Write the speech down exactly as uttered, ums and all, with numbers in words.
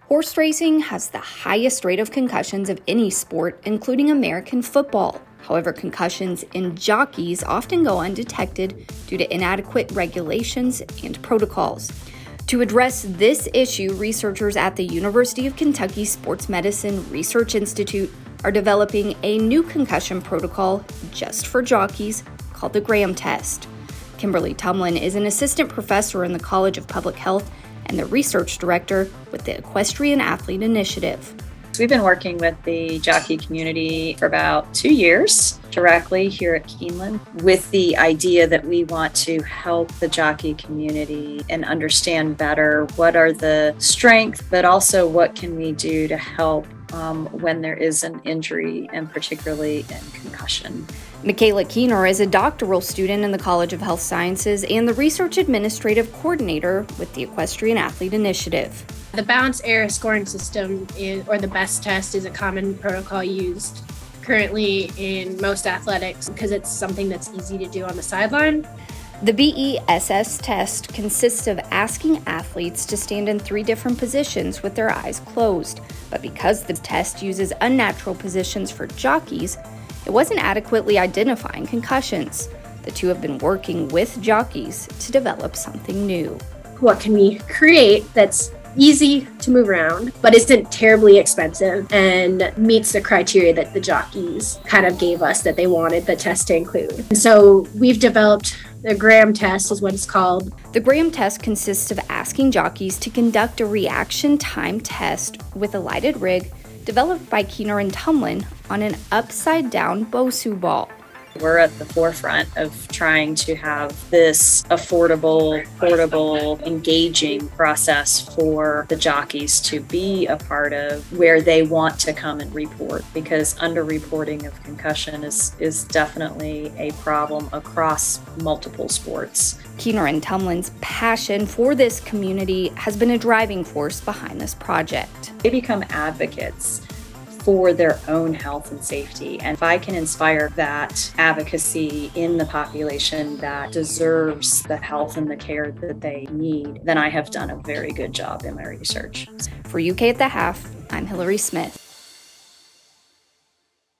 Horse racing has the highest rate of concussions of any sport, including American football. However, concussions in jockeys often go undetected due to inadequate regulations and protocols. To address this issue, researchers at the University of Kentucky Sports Medicine Research Institute are developing a new concussion protocol just for jockeys called the Graham test. Kimberly Tumlin is an assistant professor in the College of Public Health and the research director with the Equestrian Athlete Initiative. We've been working with the jockey community for about two years directly here at Keeneland with the idea that we want to help the jockey community and understand better what are the strengths, but also what can we do to help um, when there is an injury, and particularly in concussion. Michaela Keener is a doctoral student in the College of Health Sciences and the Research Administrative Coordinator with the Equestrian Athlete Initiative. The Balanced Error Scoring System, is, or the BEST test, is a common protocol used currently in most athletics because it's something that's easy to do on the sideline. The B E S S test consists of asking athletes to stand in three different positions with their eyes closed. But because the test uses unnatural positions for jockeys, it wasn't adequately identifying concussions. The two have been working with jockeys to develop something new. What can we create that's easy to move around, but isn't terribly expensive and meets the criteria that the jockeys kind of gave us that they wanted the test to include? And so we've developed the Graham test, is what it's called. The Graham test consists of asking jockeys to conduct a reaction time test with a lighted rig developed by Keener and Tumlin on an upside-down Bosu ball. We're at the forefront of trying to have this affordable, portable, engaging process for the jockeys to be a part of where they want to come and report, because underreporting of concussion is, is definitely a problem across multiple sports. Keener and Tumlin's passion for this community has been a driving force behind this project. They become advocates for their own health and safety. And if I can inspire that advocacy in the population that deserves the health and the care that they need, then I have done a very good job in my research. For U K at the Half, I'm Hillary Smith.